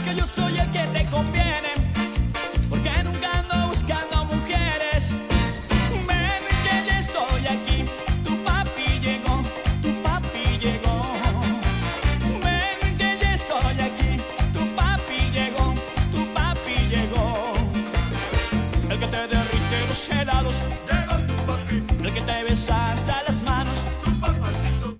que yo soy el que te conviene, porque nunca